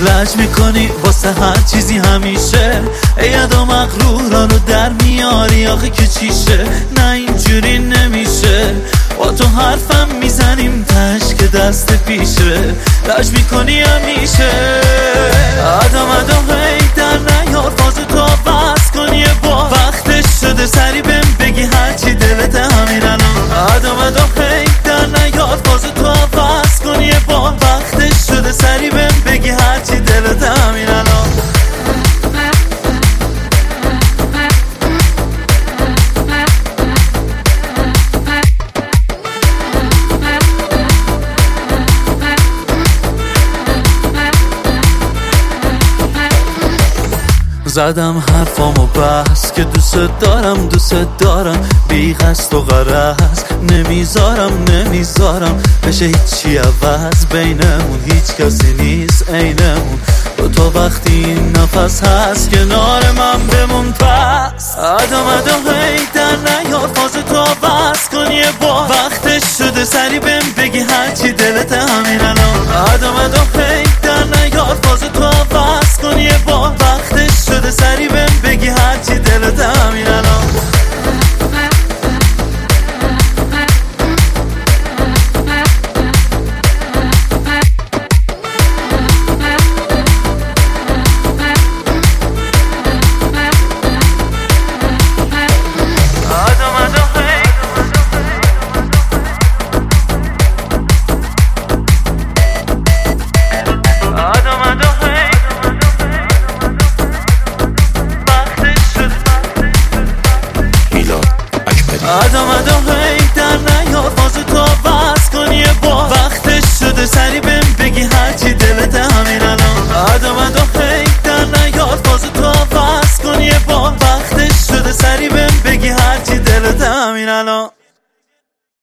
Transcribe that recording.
لج میکنی واسه هر چیزی همیشه، اید و مغرورا رو در میاری آخه که چیشه. نه اینجوری نمیشه، با تو حرفم میزنیم تش که دست پیشه. لج میکنی همیشه، آدم هی در نیار فاز تو بس کن یه بار. وقتش شده سری بهم بگی هرچی دلت همین الان. آدم هی در نیار فاز تو بس کن یه بار. وقتش شده سری بهم بگی هرچی دلت همین الان. زدم حرفامو بس که دوست دارم بی قصد و غرض. نمیذارم بشه هیچی عوض بینمون، هیچ کسی نیست عینمون. تو وقتی این نفس هست کنار من بمون پس. آدم هی در نیار فاز تو بس کن یه بار. وقتش شده سری بهم بگی هرچی دلت همین الان. آدم هی در نیار فاز تو بس کن یه بار. وقتش شده سری بهم بگی هرچی دلت همین الان.